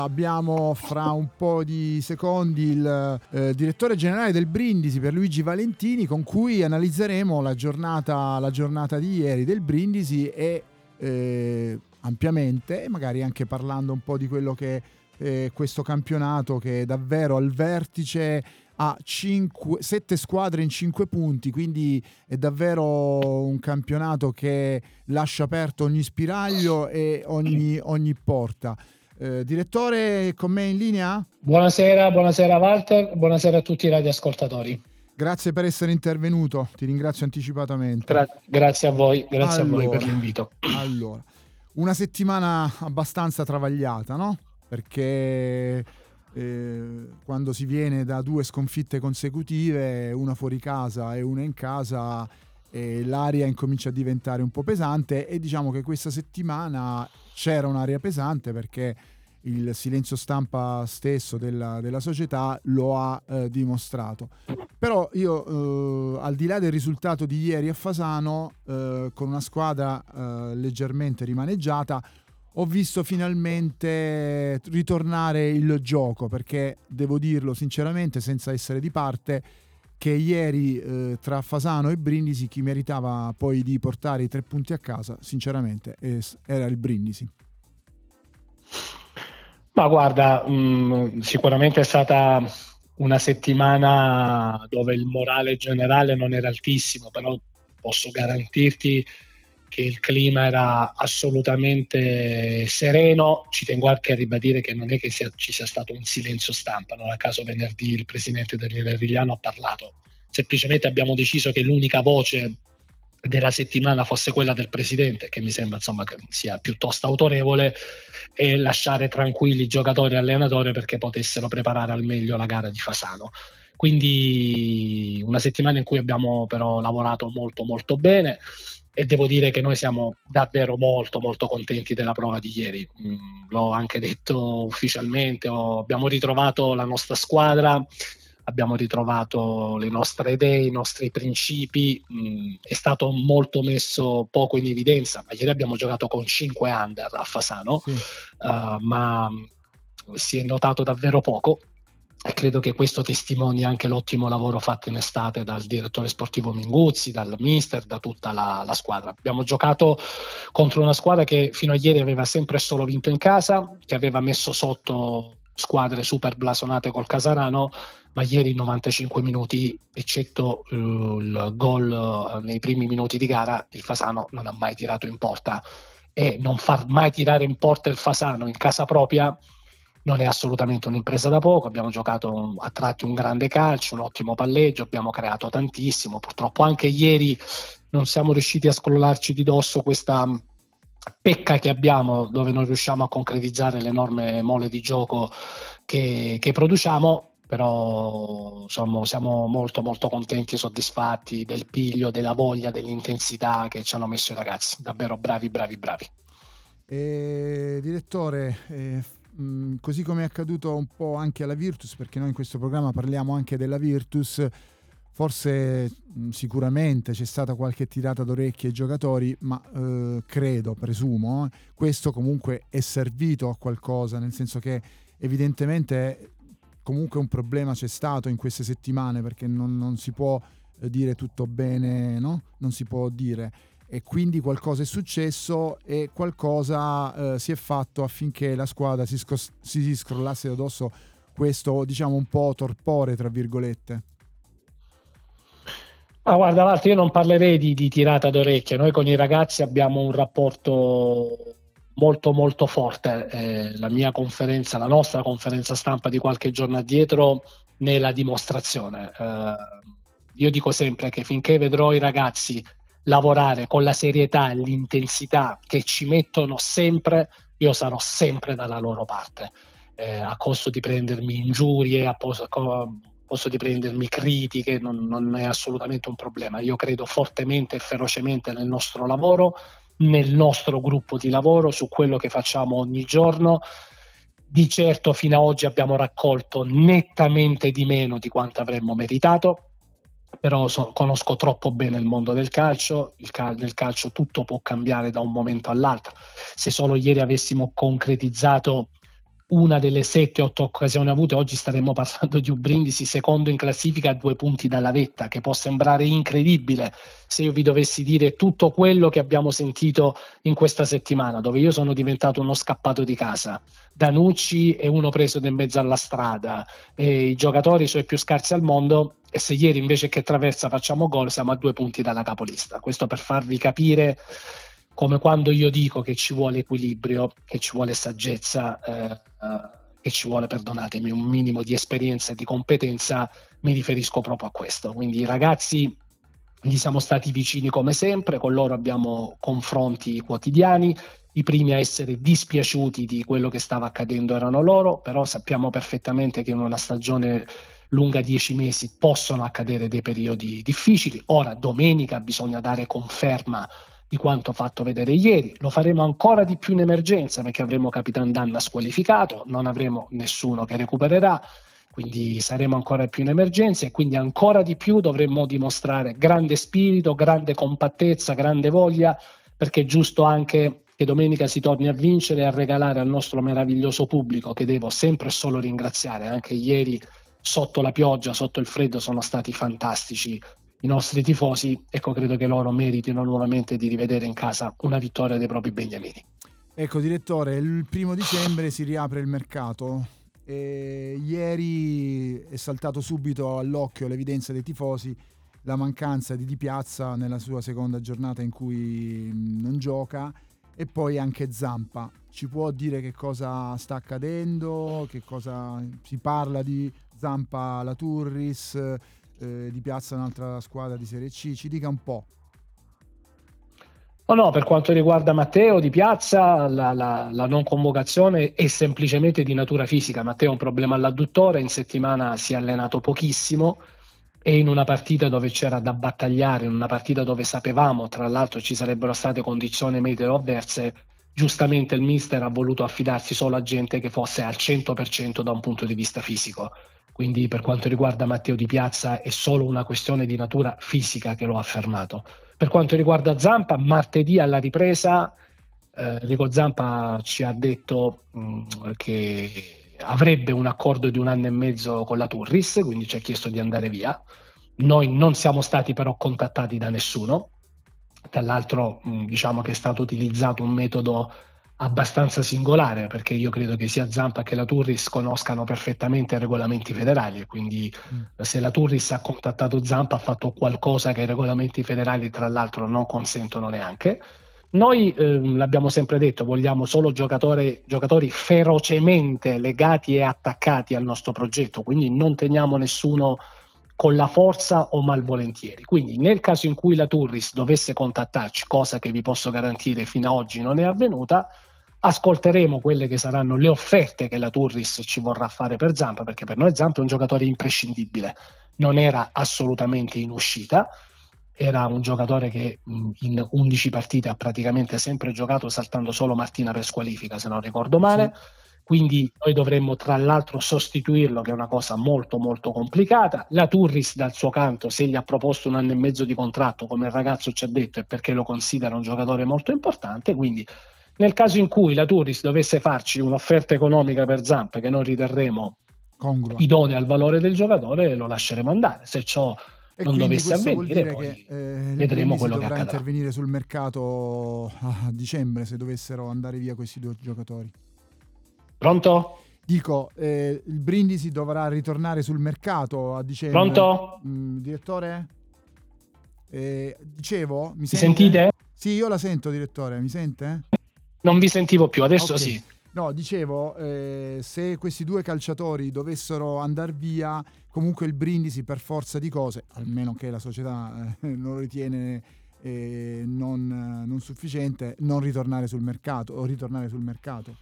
Abbiamo fra un po' di secondi il direttore generale del Brindisi, Pierluigi Valentini, con cui analizzeremo la giornata di ieri del Brindisi e ampiamente, magari anche parlando un po' di quello che è questo campionato, che è davvero al vertice, ha 7 squadre in 5 punti, quindi è davvero un campionato che lascia aperto ogni spiraglio e ogni porta. Direttore, con me in linea? Buonasera Walter, buonasera a tutti i radioascoltatori. Grazie per essere intervenuto, ti ringrazio anticipatamente. Grazie a voi per l'invito. Allora, una settimana abbastanza travagliata, no? Perché quando si viene da 2 sconfitte consecutive, una fuori casa e una in casa, l'aria incomincia a diventare un po' pesante, e diciamo che questa settimana c'era un'aria pesante perché il silenzio stampa stesso della società lo ha dimostrato. Però io, al di là del risultato di ieri a Fasano, con una squadra leggermente rimaneggiata, ho visto finalmente ritornare il gioco, perché devo dirlo sinceramente, senza essere di parte, che ieri tra Fasano e Brindisi chi meritava poi di portare i 3 punti a casa sinceramente era il Brindisi. Ma guarda, sicuramente è stata una settimana dove il morale generale non era altissimo, però posso garantirti che il clima era assolutamente sereno. Ci tengo anche a ribadire che non è che ci sia stato un silenzio stampa, non a caso venerdì il presidente del Rigliano ha parlato, semplicemente abbiamo deciso che l'unica voce della settimana fosse quella del presidente, che mi sembra insomma che sia piuttosto autorevole, e lasciare tranquilli giocatori e allenatori perché potessero preparare al meglio la gara di Fasano. Quindi una settimana in cui abbiamo però lavorato molto molto bene, e devo dire che noi siamo davvero molto molto contenti della prova di ieri. L'ho anche detto ufficialmente, abbiamo ritrovato la nostra squadra, abbiamo ritrovato le nostre idee, i nostri principi. È stato molto messo poco in evidenza, ma ieri abbiamo giocato con 5 under a Fasano, Sì. ma si è notato davvero poco, e credo che questo testimoni anche l'ottimo lavoro fatto in estate dal direttore sportivo Minguzzi, dal mister, da tutta la squadra. Abbiamo giocato contro una squadra che fino a ieri aveva sempre e solo vinto in casa, che aveva messo sotto squadre super blasonate col Casarano, ma ieri 95 minuti, eccetto il gol nei primi minuti di gara, il Fasano non ha mai tirato in porta, e non far mai tirare in porta il Fasano in casa propria non è assolutamente un'impresa da poco. Abbiamo giocato a tratti un grande calcio, un ottimo palleggio, abbiamo creato tantissimo. Purtroppo anche ieri non siamo riusciti a scrollarci di dosso questa pecca che abbiamo, dove non riusciamo a concretizzare l'enorme mole di gioco che produciamo. Però insomma, siamo molto molto contenti e soddisfatti del piglio, della voglia, dell'intensità che ci hanno messo i ragazzi. Davvero bravi. Direttore, così come è accaduto un po' anche alla Virtus, perché noi in questo programma parliamo anche della Virtus, forse sicuramente c'è stata qualche tirata d'orecchie ai giocatori, ma presumo, questo comunque è servito a qualcosa, nel senso che evidentemente comunque un problema c'è stato in queste settimane, perché non si può dire tutto bene, no? Non si può dire, e quindi qualcosa è successo e qualcosa si è fatto affinché la squadra si scrollasse da dosso questo, diciamo, un po' torpore, tra virgolette. Ma guarda Walter, io non parlerei di tirata d'orecchie. Noi con i ragazzi abbiamo un rapporto molto molto forte. La nostra conferenza stampa di qualche giorno addietro ne è la dimostrazione. Io dico sempre che finché vedrò i ragazzi lavorare con la serietà e l'intensità che ci mettono sempre, io sarò sempre dalla loro parte, a costo di prendermi ingiurie, a costo di prendermi critiche. Non è assolutamente un problema. Io credo fortemente e ferocemente nel nostro lavoro, nel nostro gruppo di lavoro, su quello che facciamo ogni giorno. Di certo fino ad oggi abbiamo raccolto nettamente di meno di quanto avremmo meritato, però conosco troppo bene il mondo del calcio. Nel calcio tutto può cambiare da un momento all'altro. Se solo ieri avessimo concretizzato una delle 7-8 occasioni avute. Oggi staremmo parlando di un Brindisi secondo in classifica a 2 punti dalla vetta, che può sembrare incredibile se io vi dovessi dire tutto quello che abbiamo sentito in questa settimana, dove io sono diventato uno scappato di casa. Danucci è uno preso in mezzo alla strada, e i giocatori sono i più scarsi al mondo, e se ieri invece che Traversa facciamo gol siamo a 2 punti dalla capolista. Questo per farvi capire come quando io dico che ci vuole equilibrio, che ci vuole saggezza, che ci vuole, perdonatemi, un minimo di esperienza e di competenza, mi riferisco proprio a questo. Quindi i ragazzi gli siamo stati vicini come sempre, con loro abbiamo confronti quotidiani. I primi a essere dispiaciuti di quello che stava accadendo erano loro, però sappiamo perfettamente che in una stagione lunga 10 mesi possono accadere dei periodi difficili. Ora domenica bisogna dare conferma di quanto fatto vedere ieri. Lo faremo ancora di più in emergenza, perché avremo Capitan Danna squalificato, non avremo nessuno che recupererà, quindi saremo ancora più in emergenza, e quindi ancora di più dovremmo dimostrare grande spirito, grande compattezza, grande voglia, perché è giusto anche che domenica si torni a vincere e a regalare al nostro meraviglioso pubblico, che devo sempre e solo ringraziare. Anche ieri sotto la pioggia, sotto il freddo, sono stati fantastici i nostri tifosi. Ecco, credo che loro meritino nuovamente di rivedere in casa una vittoria dei propri beniamini. Ecco, direttore, il 1° dicembre si riapre il mercato e ieri è saltato subito all'occhio l'evidenza dei tifosi la mancanza di Di Piazza nella sua seconda giornata in cui non gioca, e poi anche Zampa. Ci può dire che cosa sta accadendo, che cosa si parla di Zampa alla Turris, Di Piazza un'altra squadra di Serie C? Ci dica un po'. No, per quanto riguarda Matteo Di Piazza, la non convocazione è semplicemente di natura fisica. Matteo ha un problema all'adduttore, in settimana si è allenato pochissimo, e in una partita dove c'era da battagliare, in una partita dove sapevamo tra l'altro ci sarebbero state condizioni meteo avverse, giustamente il mister ha voluto affidarsi solo a gente che fosse al 100% da un punto di vista fisico. Quindi per quanto riguarda Matteo Di Piazza è solo una questione di natura fisica che lo ha fermato. Per quanto riguarda Zampa, martedì alla ripresa, Enrico Zampa ci ha detto che avrebbe un accordo di 1 anno e mezzo con la Turris, quindi ci ha chiesto di andare via. Noi non siamo stati però contattati da nessuno. Tra l'altro diciamo che è stato utilizzato un metodo abbastanza singolare, perché io credo che sia Zampa che la Turris conoscano perfettamente i regolamenti federali, e quindi se la Turris ha contattato Zampa ha fatto qualcosa che i regolamenti federali tra l'altro non consentono neanche. Noi l'abbiamo sempre detto, vogliamo solo giocatori ferocemente legati e attaccati al nostro progetto, quindi non teniamo nessuno con la forza o malvolentieri. Quindi nel caso in cui la Turris dovesse contattarci, cosa che vi posso garantire fino ad oggi non è avvenuta, ascolteremo quelle che saranno le offerte che la Turris ci vorrà fare per Zampa, perché per noi Zampa è un giocatore imprescindibile, non era assolutamente in uscita, era un giocatore che in 11 partite ha praticamente sempre giocato, saltando solo Martina per squalifica, se non ricordo male. Sì. Quindi noi dovremmo tra l'altro sostituirlo, che è una cosa molto molto complicata. La Turris dal suo canto, se gli ha proposto 1 anno e mezzo di contratto, come il ragazzo ci ha detto, è perché lo considera un giocatore molto importante. Quindi nel caso in cui la Turris dovesse farci un'offerta economica per Zampa che noi riterremo idonea al valore del giocatore, lo lasceremo andare. Se ciò non dovesse avvenire, poi vedremo quello che accadrà. Dovrà intervenire sul mercato a dicembre se dovessero andare via questi 2 giocatori. Pronto? Dico, il Brindisi dovrà ritornare sul mercato a dicembre. Pronto? Direttore? Dicevo, mi sentite? Sì, io la sento, direttore, mi sente? Non vi sentivo più, adesso okay. Sì. No, dicevo, se questi 2 calciatori dovessero andare via, comunque il Brindisi per forza di cose, almeno che la società non lo ritiene non sufficiente, non ritornare sul mercato o ritornare sul mercato.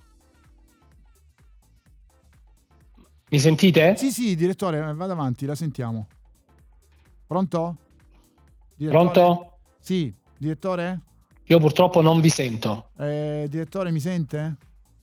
Mi sentite? Sì, direttore, vada avanti, la sentiamo. Pronto? Direttore? Pronto? Sì, direttore? Io purtroppo non vi sento. Direttore, mi sente?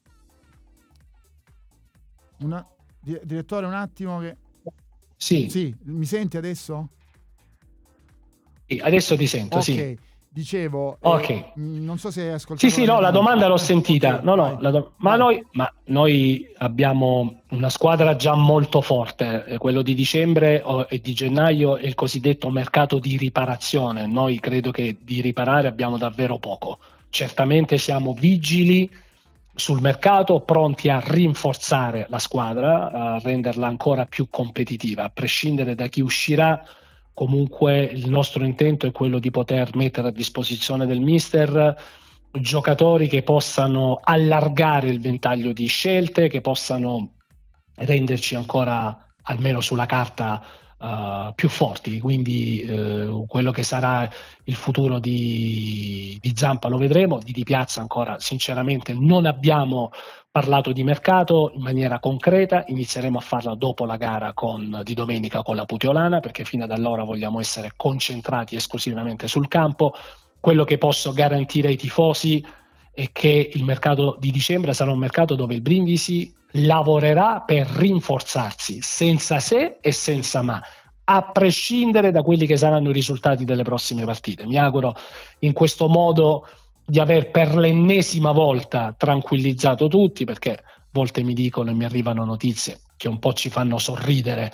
Direttore, un attimo che... Sì. Sì, mi senti adesso? Sì, adesso ti sento, ok. Sì. Dicevo, Ok. non so se hai ascoltato Sì, la mia no, la domanda l'ho sentita. Ok, No, vai, no, vai. ma noi abbiamo una squadra già molto forte. Quello di dicembre e di gennaio è il cosiddetto mercato di riparazione. Noi credo che di riparare abbiamo davvero poco. Certamente siamo vigili sul mercato, pronti a rinforzare la squadra, a renderla ancora più competitiva, a prescindere da chi uscirà. Comunque il nostro intento è quello di poter mettere a disposizione del mister giocatori che possano allargare il ventaglio di scelte, che possano renderci ancora, almeno sulla carta, più forti. Quindi quello che sarà il futuro di Zampa lo vedremo. Di Piazza ancora sinceramente non abbiamo parlato di mercato in maniera concreta, inizieremo a farla dopo la gara di domenica con la Puteolana, perché fino ad allora vogliamo essere concentrati esclusivamente sul campo. Quello che posso garantire ai tifosi è che il mercato di dicembre sarà un mercato dove il Brindisi lavorerà per rinforzarsi senza se e senza ma, a prescindere da quelli che saranno i risultati delle prossime partite. Mi auguro in questo modo di aver per l'ennesima volta tranquillizzato tutti, perché a volte mi dicono e mi arrivano notizie che un po' ci fanno sorridere,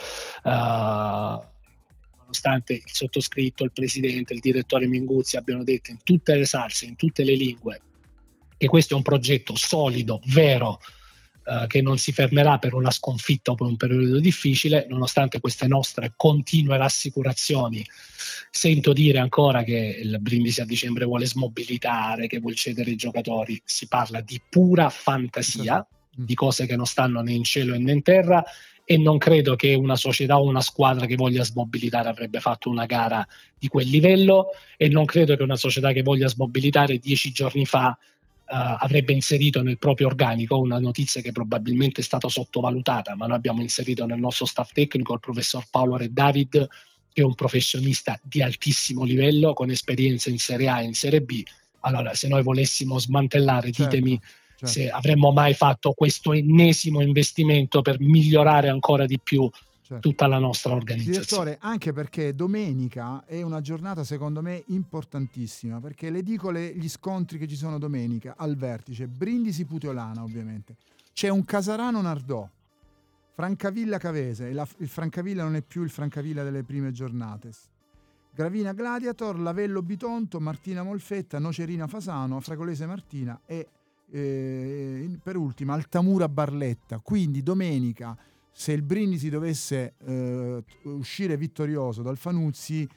nonostante il sottoscritto, il presidente, il direttore Minguzzi abbiano detto in tutte le salse, in tutte le lingue, che questo è un progetto solido, vero, che non si fermerà per una sconfitta o per un periodo difficile. Nonostante queste nostre continue rassicurazioni, sento dire ancora che il Brindisi a dicembre vuole smobilitare, che vuole cedere i giocatori. Si parla di pura fantasia, di cose che non stanno né in cielo né in terra, e non credo che una società o una squadra che voglia smobilitare avrebbe fatto una gara di quel livello, e non credo che una società che voglia smobilitare 10 giorni fa avrebbe inserito nel proprio organico una notizia che probabilmente è stata sottovalutata, ma noi abbiamo inserito nel nostro staff tecnico il professor Paolo Re David, che è un professionista di altissimo livello con esperienza in Serie A e in Serie B. Allora, se noi volessimo smantellare, ditemi se avremmo mai fatto questo ennesimo investimento per migliorare ancora di più tutta la nostra organizzazione. Direttore, anche perché domenica è una giornata secondo me importantissima, perché le dico gli scontri che ci sono domenica al vertice: Brindisi Puteolana, ovviamente c'è un Casarano Nardò, Francavilla Cavese, il Francavilla non è più il Francavilla delle prime giornate, Gravina Gladiator, Lavello Bitonto, Martina Molfetta, Nocerina Fasano, Fragolese Martina e per ultima Altamura Barletta. Quindi domenica, se il Brindisi dovesse uscire vittorioso dal Fanuzzi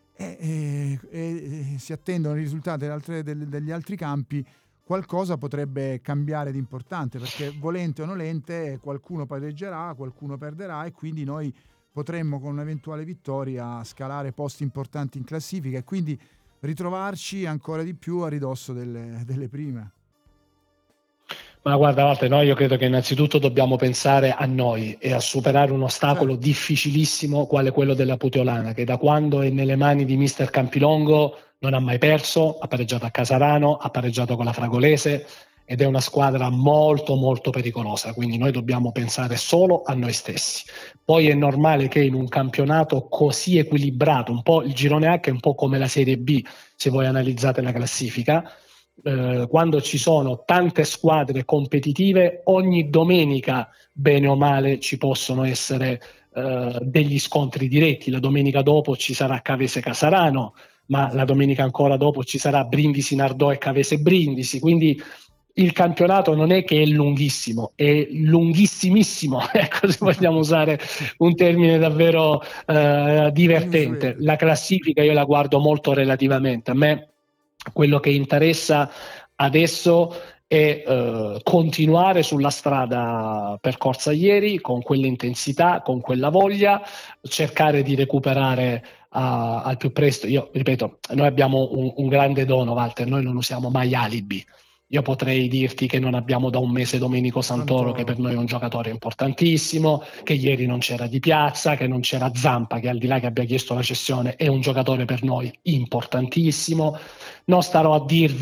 si attendono i risultati degli altri campi, qualcosa potrebbe cambiare di importante, perché volente o nolente qualcuno pareggerà, qualcuno perderà, e quindi noi potremmo con un'eventuale vittoria scalare posti importanti in classifica e quindi ritrovarci ancora di più a ridosso delle prime. Ma guarda Walter, io credo che innanzitutto dobbiamo pensare a noi e a superare un ostacolo difficilissimo quale quello della Puteolana, che da quando è nelle mani di mister Campilongo non ha mai perso, ha pareggiato a Casarano, ha pareggiato con la Fragolese, ed è una squadra molto molto pericolosa, quindi noi dobbiamo pensare solo a noi stessi. Poi è normale che in un campionato così equilibrato, un po' il girone H è un po' come la Serie B, se voi analizzate la classifica, quando ci sono tante squadre competitive, ogni domenica bene o male ci possono essere degli scontri diretti. La domenica dopo ci sarà Cavese Casarano, ma la domenica ancora dopo ci sarà Brindisi Nardò e Cavese Brindisi, quindi il campionato non è che è lunghissimo, è lunghissimissimo, ecco, se vogliamo usare un termine davvero divertente. La classifica io la guardo molto relativamente. A me quello che interessa adesso è continuare sulla strada percorsa ieri, con quell'intensità, con quella voglia, cercare di recuperare al più presto. Io ripeto, noi abbiamo un grande dono, Walter, noi non usiamo mai alibi. Io potrei dirti che non abbiamo da un mese Domenico Santoro, che per noi è un giocatore importantissimo, che ieri non c'era Di Piazza, che non c'era Zampa, che al di là che abbia chiesto la cessione è un giocatore per noi importantissimo. Non starò a dirvi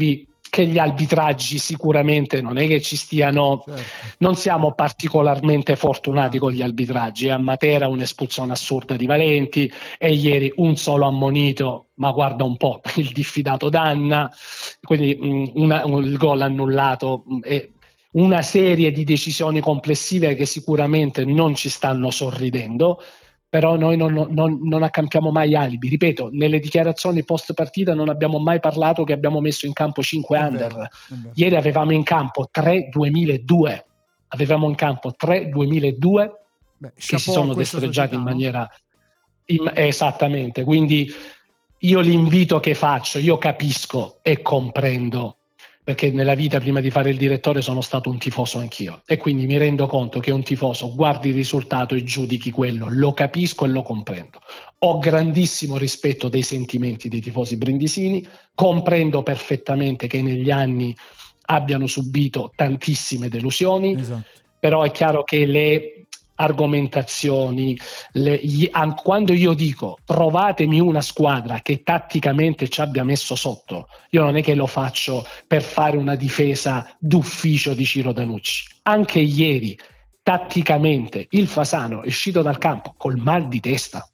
che gli arbitraggi sicuramente non è che ci stiano, certo. Non siamo particolarmente fortunati con gli arbitraggi. A Matera un'espulsione assurda di Valenti, e ieri un solo ammonito, ma guarda un po', il diffidato Danna, quindi il gol annullato, e una serie di decisioni complessive che sicuramente non ci stanno sorridendo. Però noi non accampiamo mai alibi. Ripeto, nelle dichiarazioni post partita non abbiamo mai parlato che abbiamo messo in campo 5 under. È vero. Ieri avevamo in campo 3-2002. Avevamo in campo 3-2002 che si sono destreggiati in maniera esattamente. Quindi io l'invito che faccio, io capisco e comprendo, perché nella vita prima di fare il direttore sono stato un tifoso anch'io, e quindi mi rendo conto che un tifoso guardi il risultato e giudichi quello. Lo capisco e lo comprendo. Ho grandissimo rispetto dei sentimenti dei tifosi brindisini, comprendo perfettamente che negli anni abbiano subito tantissime delusioni, Esatto. però è chiaro che le argomentazioni, quando io dico trovatemi una squadra che tatticamente ci abbia messo sotto, io non è che lo faccio per fare una difesa d'ufficio di Ciro Danucci. Anche ieri tatticamente il Fasano è uscito dal campo col mal di testa.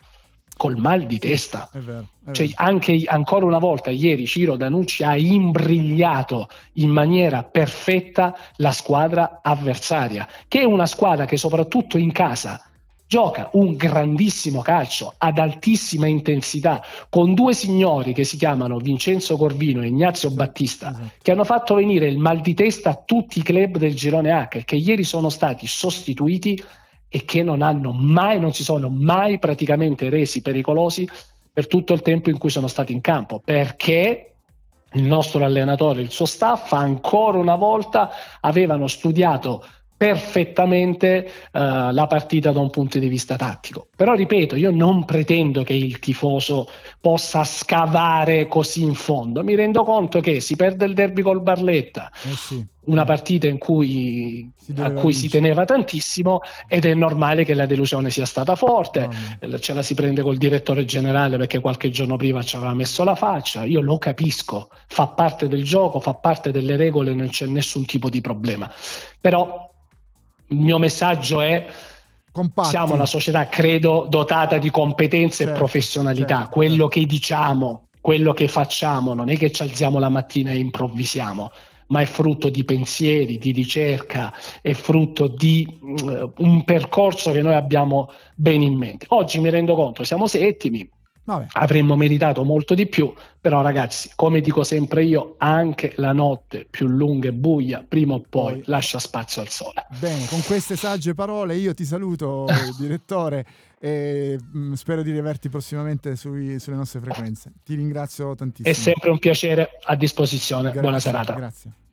È vero. Cioè, anche ancora una volta ieri Ciro Danucci ha imbrigliato in maniera perfetta la squadra avversaria, che è una squadra che soprattutto in casa gioca un grandissimo calcio ad altissima intensità, con due signori che si chiamano Vincenzo Corvino e Ignazio Battista, esatto, che hanno fatto venire il mal di testa a tutti i club del girone H, che ieri sono stati sostituiti e che non si sono mai praticamente resi pericolosi per tutto il tempo in cui sono stati in campo, perché il nostro allenatore e il suo staff ancora una volta avevano studiato perfettamente la partita da un punto di vista tattico. Però ripeto, io non pretendo che il tifoso possa scavare così in fondo. Mi rendo conto che si perde il derby col Barletta, una partita a cui si teneva tantissimo, ed è normale che la delusione sia stata forte. Ce la si prende col direttore generale perché qualche giorno prima ci aveva messo la faccia. Io lo capisco, fa parte del gioco, fa parte delle regole, non c'è nessun tipo di problema. Però il mio messaggio è: compatti. Siamo una società, credo, dotata di competenze e professionalità. Quello che diciamo, quello che facciamo, non è che ci alziamo la mattina e improvvisiamo, ma è frutto di pensieri, di ricerca, è frutto di un percorso che noi abbiamo ben in mente. Oggi mi rendo conto, siamo settimi, avremmo meritato molto di più, però ragazzi, come dico sempre io, anche la notte più lunga e buia prima o poi lascia spazio al sole. Bene, con queste sagge parole io ti saluto, direttore, e spero di riaverti prossimamente sulle nostre frequenze. Ti ringrazio tantissimo. È sempre un piacere, a disposizione. Grazie, Buona serata. Grazie.